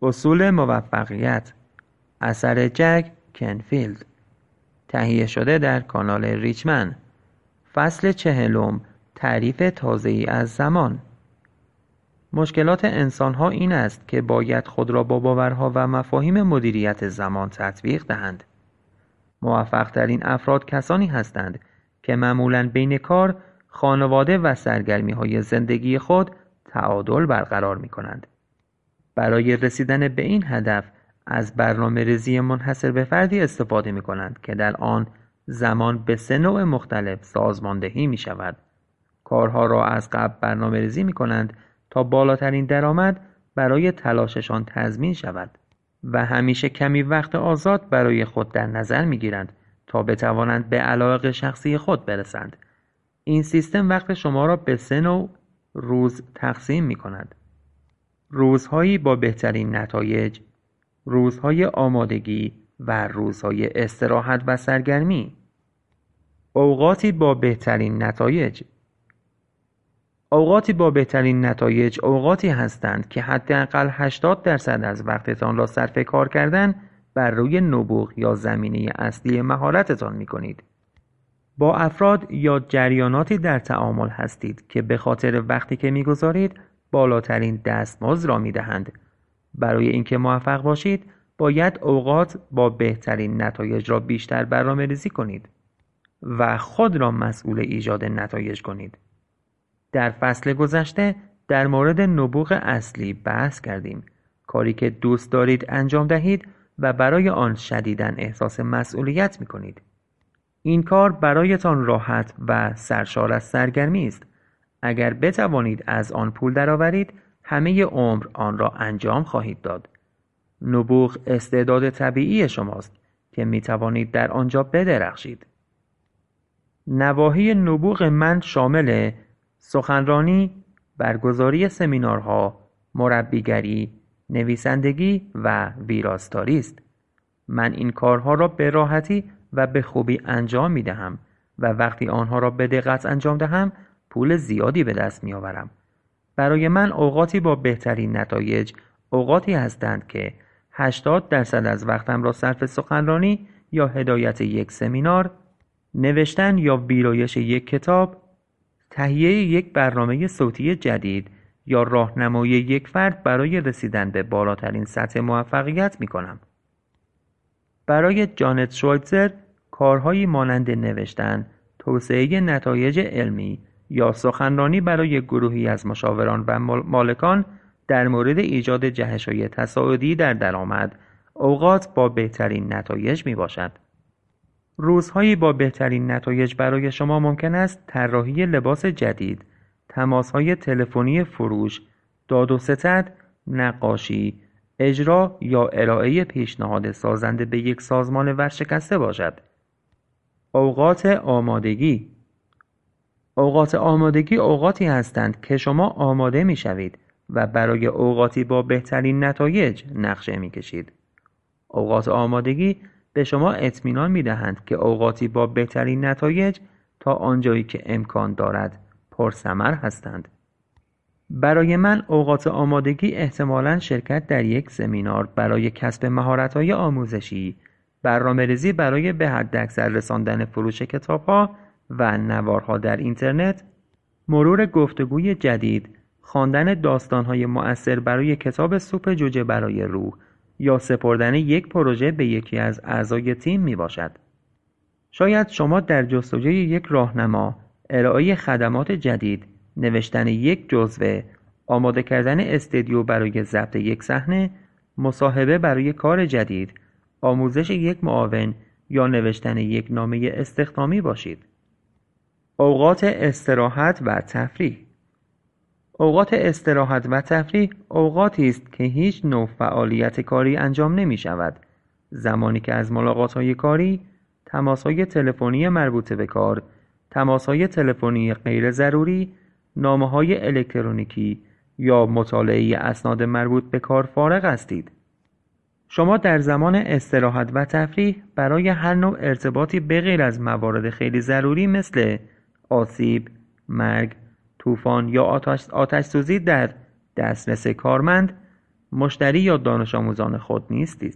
اصول موفقیت، اثر جک کنفیلد، تهیه شده در کانال ریچمن. فصل 40، تعریف تازه‌ای از زمان. مشکلات انسان‌ها این است که باید خود را با باورها و مفاهیم مدیریت زمان تطبیق دهند. موفق‌ترین افراد کسانی هستند که معمولاً بین کار، خانواده و سرگرمی‌های زندگی خود تعادل برقرار می‌کنند. برای رسیدن به این هدف از برنامه‌ریزی منحصر به فردی استفاده می‌کنند که در آن زمان به 3 نوع مختلف سازماندهی می‌شود. کارها را از قبل برنامه‌ریزی می‌کنند تا بالاترین درآمد برای تلاششان تضمین شود و همیشه کمی وقت آزاد برای خود در نظر می‌گیرند تا بتوانند به علایق شخصی خود برسند. این سیستم وقت شما را به 3 نوع روز تقسیم می‌کند: روزهایی با بهترین نتایج، روزهای آمادگی و روزهای استراحت و سرگرمی. اوقاتی با بهترین نتایج. اوقاتی با بهترین نتایج اوقاتی هستند که حداقل 80% از وقتتان را صرف کار کردن بر روی نبوغ یا زمینه اصلی مهارتتان می‌کنید. با افراد یا جریاناتی در تعامل هستید که به خاطر وقتی که می‌گذارید بالاترین دستمزد را می‌دهند. برای اینکه موفق باشید باید اوقات با بهترین نتایج را بیشتر برنامه‌ریزی کنید و خود را مسئول ایجاد نتایج کنید. در فصل گذشته در مورد نبوغ اصلی بحث کردیم، کاری که دوست دارید انجام دهید و برای آن شدیداً احساس مسئولیت می‌کنید. این کار برایتان راحت و سرشار از سرگرمی است. اگر بتوانید از آن پول درآورید، همه عمر آن را انجام خواهید داد. نبوغ استعداد طبیعی شماست که می‌توانید در آنجا بدرخشید. نواحی نبوغ من شامل سخنرانی، برگزاری سمینارها، مربیگری، نویسندگی و ویراستاری است. من این کارها را به راحتی و به خوبی انجام می‌دهم و وقتی آنها را به دقت انجام دهم پول زیادی به دست می‌آورم. برای من اوقاتی با بهترین نتایج اوقاتی هستند که 80% از وقتم را صرف سخنرانی یا هدایت یک سمینار، نوشتن یا ویرایش یک کتاب، تهیه یک برنامه صوتی جدید یا راهنمایی یک فرد برای رسیدن به بالاترین سطح موفقیت می‌کنم. برای جانت شوایتزر کارهایی مانند نوشتن، توسعه نتایج علمی یا سخنرانی برای گروهی از مشاوران و مالکان در مورد ایجاد جهش‌های تصاعدی در درآمد اوقات با بهترین نتایج میباشد. روزهایی با بهترین نتایج برای شما ممکن است طراحی لباس جدید، تماس‌های تلفنی فروش، داد و ستد، نقاشی، اجرا یا ارائه پیشنهاد سازنده به یک سازمان ورشکسته باشد. اوقات آمادگی. اوقات آمادگی اوقاتی هستند که شما آماده می‌شوید و برای اوقاتی با بهترین نتایج نقشه می‌کشید. اوقات آمادگی به شما اطمینان می‌دهند که اوقاتی با بهترین نتایج تا آنجایی که امکان دارد پرثمر هستند. برای من اوقات آمادگی احتمالاً شرکت در یک سمینار برای کسب مهارت‌های آموزشی، برنامه‌ریزی برای به حداکثر رساندن فروش کتاب‌ها و نوارها در اینترنت، مرور گفتگوی جدید، خواندن داستان‌های مؤثر برای کتاب سوپ جوجه برای روح یا سپردن یک پروژه به یکی از اعضای تیم میباشد. شاید شما در جستجوی یک راهنما، ارائه خدمات جدید، نوشتن یک جزوه، آماده کردن استودیو برای ضبط یک صحنه، مصاحبه برای کار جدید، آموزش یک معاون یا نوشتن یک نامه استخدامی باشید. اوقات استراحت و تفریح. اوقات استراحت و تفریح اوقاتی است که هیچ نوع فعالیت کاری انجام نمی شود. زمانی که از ملاقات‌های کاری، تماس‌های تلفنی مربوط به کار، تماس‌های تلفنی غیر ضروری، نامه‌های الکترونیکی یا مطالعه اسناد مربوط به کار فارغ هستید. شما در زمان استراحت و تفریح برای هر نوع ارتباطی بغیر از موارد خیلی ضروری مثل آسیب، مرگ، طوفان یا آتش سوزی در دسترس کارمند، مشتری یا دانش آموزان خود نیستید.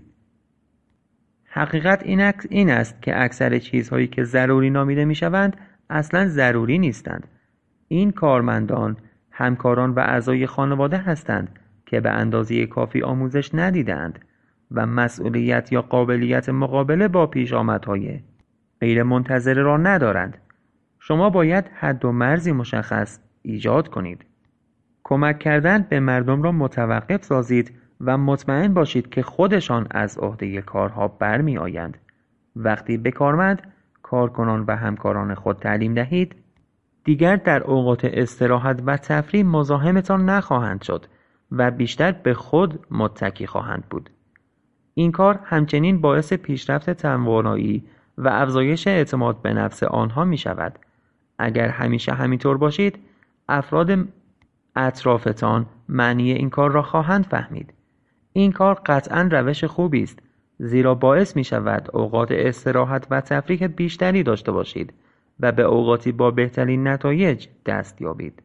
حقیقت این است که اکثر چیزهایی که ضروری نامیده میشوند اصلا ضروری نیستند. این کارمندان، همکاران و اعضای خانواده هستند که به اندازه کافی آموزش ندیدند و مسئولیت یا قابلیت مقابله با پیشامدهای غیر منتظره را ندارند. شما باید حد و مرزی مشخص ایجاد کنید. کمک کردن به مردم را متوقف سازید و مطمئن باشید که خودشان از عهده کارها برمی آیند. وقتی به کارمند، کارکنان و همکاران خود تعلیم دهید، دیگر در اوقات استراحت و تفریح مزاحمتان نخواهند شد و بیشتر به خود متکی خواهند بود. این کار همچنین باعث پیشرفت توانایی و افزایش اعتماد به نفس آنها می شود. اگر همیشه همینطور باشید، افراد اطرافتان معنی این کار را خواهند فهمید. این کار قطعاً روش خوبی است، زیرا باعث می شود اوقات استراحت و تفریح بیشتری داشته باشید و به اوقاتی با بهترین نتایج دست یابید.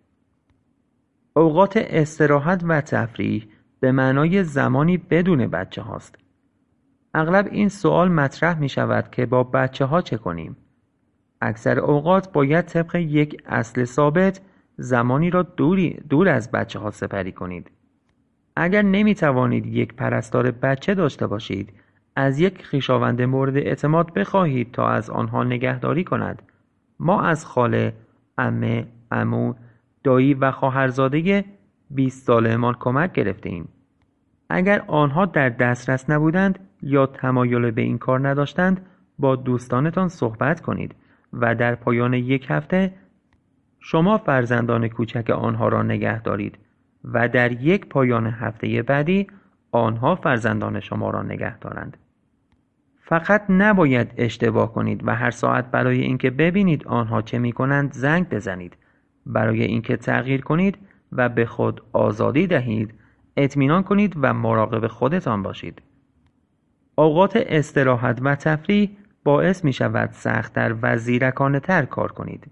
اوقات استراحت و تفریح به معنای زمانی بدون بچه هاست. اغلب این سوال مطرح می شود که با بچه ها چه کنیم؟ اکثر اوقات باید طبق یک اصل ثابت زمانی را دور از بچه ها سپری کنید. اگر نمی توانید یک پرستار بچه داشته باشید، از یک خویشاوند مورد اعتماد بخواهید تا از آنها نگهداری کند. ما از خاله، عمه، عمو، دایی و خواهرزاده 20 ساله‌مان کمک گرفتیم. اگر آنها در دسترس نبودند یا تمایل به این کار نداشتند، با دوستانتان صحبت کنید و در پایان یک هفته شما فرزندان کوچک آنها را نگه دارید و در یک پایان هفته بعدی آنها فرزندان شما را نگه دارند. فقط نباید اشتباه کنید و هر ساعت برای اینکه ببینید آنها چه می‌کنند زنگ بزنید. برای اینکه تغییر کنید و به خود آزادی دهید، اطمینان کنید و مراقب خودتان باشید. اوقات استراحت و تفریح باعث می شود سخت‌تر و زیرکانه‌تر کار کنید.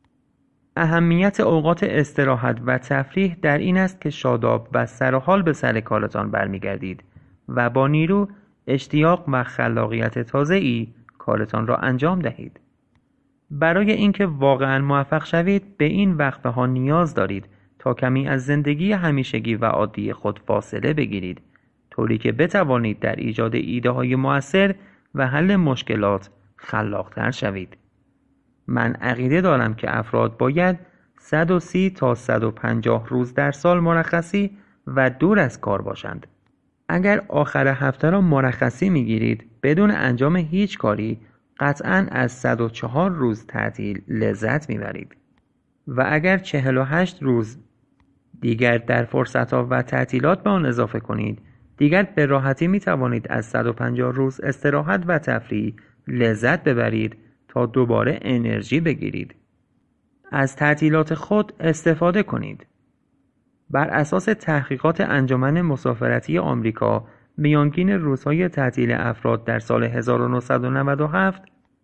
اهمیت اوقات استراحت و تفریح در این است که شاداب و سرحال به سر کارتان برمیگردید و با نیرو، اشتیاق و خلاقیت تازه‌ای کارتان را انجام دهید. برای اینکه واقعاً موفق شوید به این وقفه ها نیاز دارید تا کمی از زندگی همیشگی و عادی خود فاصله بگیرید، طوری که بتوانید در ایجاد ایده های مؤثر و حل مشکلات خلاق‌تر شوید. من عقیده دارم که افراد باید 130 تا 150 روز در سال مرخصی و دور از کار باشند. اگر آخر هفته را مرخصی میگیرید بدون انجام هیچ کاری، قطعاً از 104 روز تعطیل لذت میبرید و اگر 48 روز دیگر در فرصت‌ها و تعطیلات به آن اضافه کنید، دیگر به راحتی میتوانید از 150 روز استراحت و تفریح لذت ببرید تا دوباره انرژی بگیرید. از تعطیلات خود استفاده کنید. بر اساس تحقیقات انجمن مسافرتی آمریکا، میانگین روزهای تعطیل افراد در سال 1997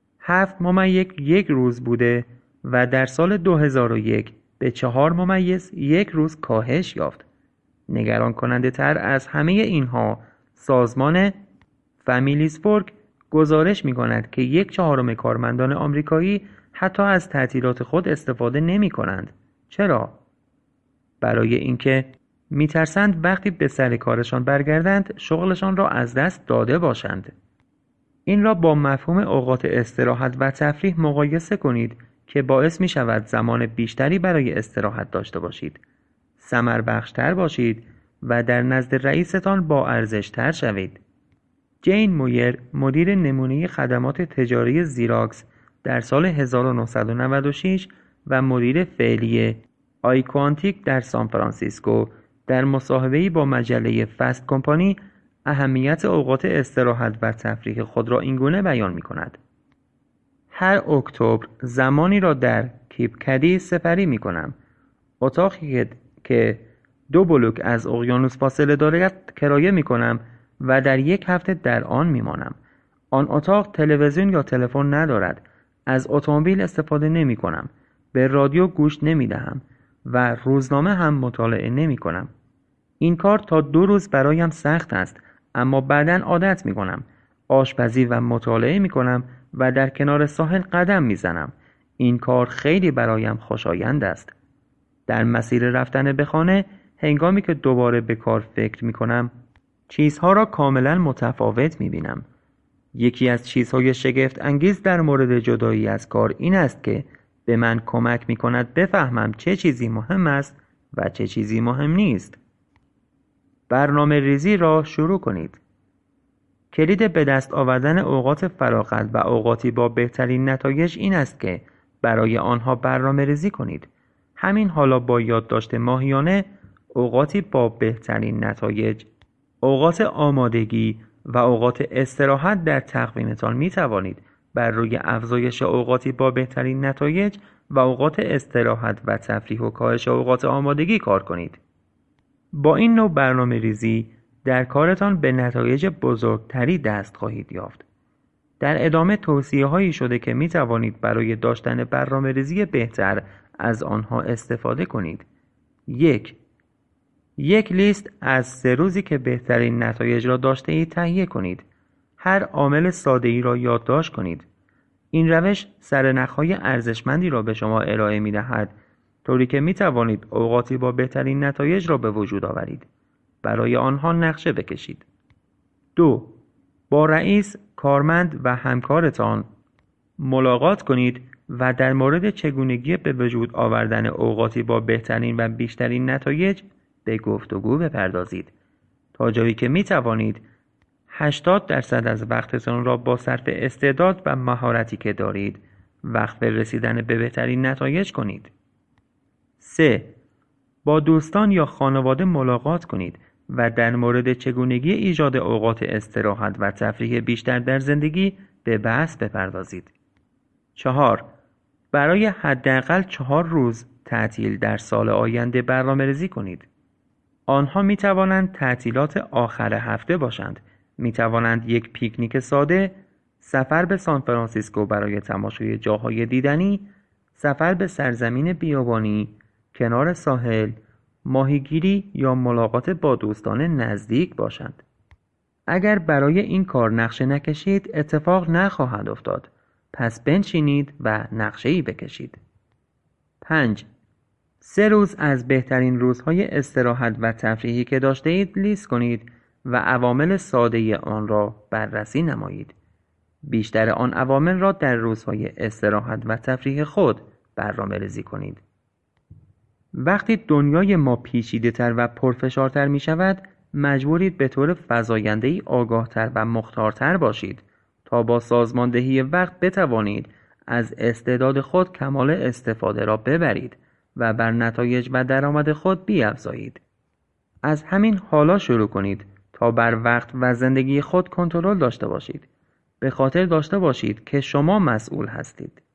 7.1 روز بوده و در سال 2001 به 4.1 روز کاهش یافت. نگران کننده تر از همه اینها، سازمان فامیلیزورک گزارش می کند که 1/4 کارمندان آمریکایی حتی از تعطیلات خود استفاده نمی کنند. چرا؟ برای اینکه میترسند وقتی به سر کارشان برگردند شغلشان را از دست داده باشند. این را با مفهوم اوقات استراحت و تفریح مقایسه کنید که باعث می شود زمان بیشتری برای استراحت داشته باشید، ثمربخش‌تر باشید و در نزد رئیستان با ارزش‌تر شوید. جین مویر، مدیر نمونه خدمات تجاری زیراکس در سال 1996 و مدیر فعلی آیکوانتیک در سانفرانسیسکو، در مصاحبه‌ای با مجله فست کمپانی اهمیت اوقات استراحت و تفریح خود را اینگونه بیان می‌کند: هر اکتبر زمانی را در کیپ کدی سپری می‌کنم. اتاقی که 2 بلوک از اقیانوس فاصله دارد کرایه می‌کنم و در یک هفته در آن می‌مانم. آن اتاق تلویزیون یا تلفن ندارد. از اتومبیل استفاده نمی‌کنم. به رادیو گوش نمی‌دهم و روزنامه هم مطالعه نمی‌کنم. این کار تا 2 روز برایم سخت است، اما بعداً عادت می کنم. آشپزی و مطالعه می کنم و در کنار ساحل قدم می زنم. این کار خیلی برایم خوشایند است. در مسیر رفتن به خانه، هنگامی که دوباره به کار فکر می کنم، چیزها را کاملا متفاوت می بینم. یکی از چیزهای شگفت انگیز در مورد جدایی از کار این است که به من کمک می کند بفهمم چه چیزی مهم است و چه چیزی مهم نیست. برنامه ریزی را شروع کنید. کلید به دست آوردن اوقات فراغت و اوقاتی با بهترین نتایج این است که برای آنها برنامه ریزی کنید. همین حالا با یادداشت ماهیانه اوقاتی با بهترین نتایج، اوقات آمادگی و اوقات استراحت در تقویمتان می توانید بر روی افزایش اوقاتی با بهترین نتایج و اوقات استراحت و تفریح و کاهش اوقات آمادگی کار کنید. با این نوع برنامه ریزی در کارتان به نتایج بزرگتری دست خواهید یافت. در ادامه توصیه هایی شده که می توانید برای داشتن برنامه ریزی بهتر از آنها استفاده کنید. 1. لیست از 3 روزی که بهترین نتایج را داشته اید تهیه کنید. هر عامل ساده ای را یادداشت کنید. این روش سرنخهای ارزشمندی را به شما ارائه می دهد، طوری که می توانید اوقاتی با بهترین نتایج را به وجود آورید. برای آنها نقشه بکشید. 2. با رئیس، کارمند و همکارتان ملاقات کنید و در مورد چگونگی به وجود آوردن اوقاتی با بهترین و بیشترین نتایج به گفتگو بپردازید. تا جایی که می توانید 80% از وقتتان را با صرف استعداد و مهارتی که دارید وقت به رسیدن به بهترین نتایج کنید. 3. با دوستان یا خانواده ملاقات کنید و در مورد چگونگی ایجاد اوقات استراحت و تفریح بیشتر در زندگی به بحث بپردازید. 4. برای حداقل 4 روز تعطیل در سال آینده برنامه‌ریزی کنید. آنها می توانند تعطیلات آخر هفته باشند. می توانند یک پیکنیک ساده، سفر به سانفرانسیسکو برای تماشای جاهای دیدنی، سفر به سرزمین بیابانی، کنار ساحل، ماهیگیری یا ملاقات با دوستان نزدیک باشند. اگر برای این کار نقشه نکشید اتفاق نخواهد افتاد. پس بنشینید و نقشه‌ای بکشید. 5. 3 روز از بهترین روزهای استراحت و تفریحی که داشته اید لیست کنید و عوامل ساده آن را بررسی نمایید. بیشتر آن عوامل را در روزهای استراحت و تفریح خود برنامه‌ریزی کنید. وقتی دنیای ما پیچیده‌تر و پرفشارتر می شود، مجبورید به طور فزاینده‌ای آگاهتر و مختارتر باشید تا با سازماندهی وقت بتوانید از استعداد خود کمال استفاده را ببرید و بر نتایج و درآمد خود بیفزایید. از همین حالا شروع کنید تا بر وقت و زندگی خود کنترل داشته باشید. به خاطر داشته باشید که شما مسئول هستید.